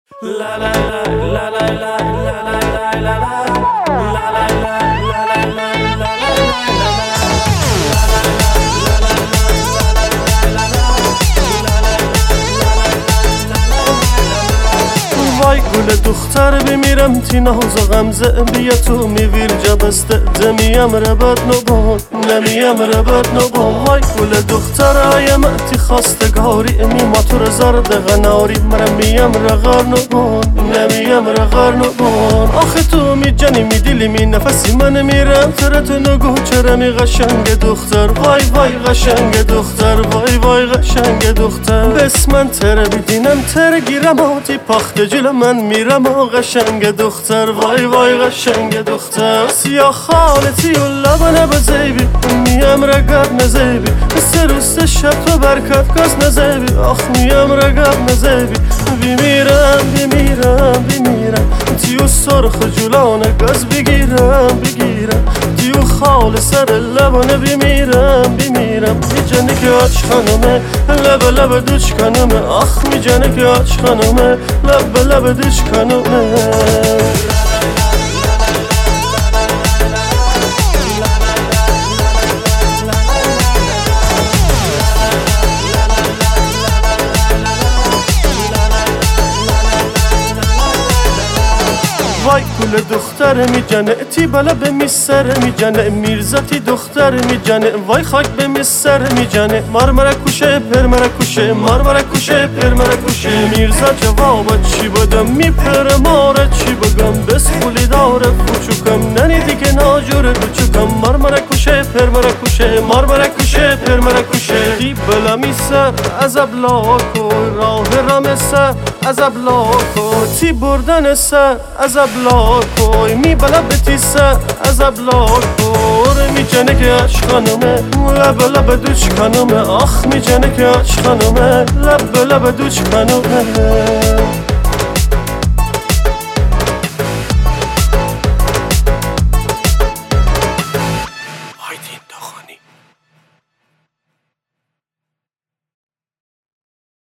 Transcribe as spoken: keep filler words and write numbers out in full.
وای گل دختر بمیرم تی ناز و غمزه بیا تو میویر جبسته دمیم ربط نبان نمیم ربط نبان وای گل دختر آیم تی خواستگاری امی ماتور زرد غناری مرم میم رغر نبان نمیم رغر نبان آخه تو می جنی می دیلی می نفسی من میرم ترت نگو چرا می قشنگ دختر وای وای قشنگ دختر وای وای قشنگ دختر بس من تره بیدینم تره گیرم آتی پخت جلو من میرم و قشنگ دختر وای وای قشنگ دختر سیاه خالتی و لبنه بزیبی میم رگب نزیبی مثل روست شب تو برکت گاز نزیبی آخ میم رگب نزیبی بیمیرم بیمیرم بیمیرم تیو سرخ جلانه گاز بگیرم بگیرم تیو خال سر لبنه بیمیرم بیمیرم میجنه که آج خانومه لب لب دوچ خانومه آخ میجنه که آج خانومه لب لب دوچ خانومه وای گل دختر میجنه تی بالا به میسر میجنه میرزتی دختر میجنه وای خاک به میسر میجنه مارمره کوشه پرمره کوشه مارمره کوشه پرمره کوشه میرزا جواب چی بدم میپره ماره چی بگم بس خولی داره فوچوکم ننی دیگه ناجوره دوچوکم مارمره کوشه پرمره کوشه مارمره کوشه پرمره کوشه تی بلا میسر از ابلاکو راه رامسر از ابلاکو تی بردن سر از ابلاکوی می بلا بتی سر از ابلاکو می جنه که اش خانومه لب لب دوچ خانومه آخ می جنه که اش خانومه لب لب دوچ خانومه